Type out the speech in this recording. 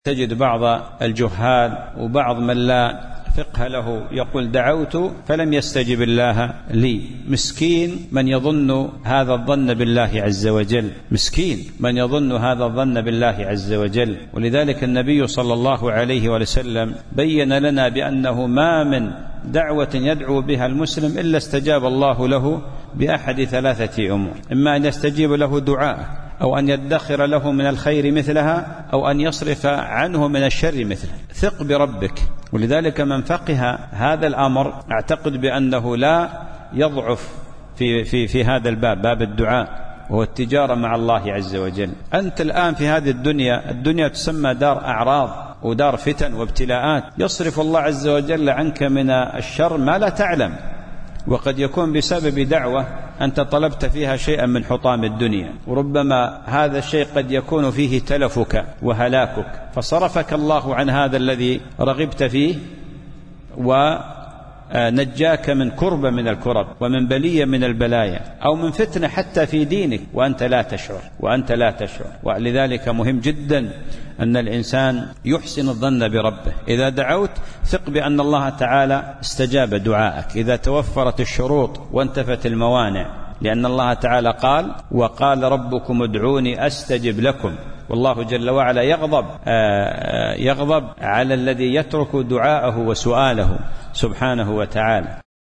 تجد بعض الجهال وبعض من لا فقه له يقول دعوت فلم يستجب الله لي. مسكين من يظن هذا الظن بالله عز وجل، مسكين من يظن هذا الظن بالله عز وجل. ولذلك النبي صلى الله عليه وسلم بين لنا بأنه ما من دعوة يدعو بها المسلم إلا استجاب الله له بأحد ثلاثة أمور: إما أن يستجيب له دعاء، أو أن يدخر له من الخير مثلها، أو أن يصرف عنه من الشر مثله. ثق بربك. ولذلك من فقه هذا الأمر أعتقد بأنه لا يضعف في هذا الباب، باب الدعاء وهو التجارة مع الله عز وجل. أنت الآن في هذه الدنيا تسمى دار أعراض ودار فتن وابتلاءات، يصرف الله عز وجل عنك من الشر ما لا تعلم، وقد يكون بسبب دعوة أنت طلبت فيها شيئا من حطام الدنيا، وربما هذا الشيء قد يكون فيه تلفك وهلاكك، فصرفك الله عن هذا الذي رغبت فيه ونجاك من كربة من الكرب ومن بلية من البلايا أو من فتنة حتى في دينك وأنت لا تشعر. ولذلك مهم جدا أن الإنسان يحسن الظن بربه. إذا دعوت ثق بأن الله تعالى استجاب دعائك إذا توفرت الشروط وانتفت الموانع، لأن الله تعالى قال: وقال ربكم ادعوني أستجب لكم. والله جل وعلا يغضب على الذي يترك دعاءه وسؤاله سبحانه وتعالى.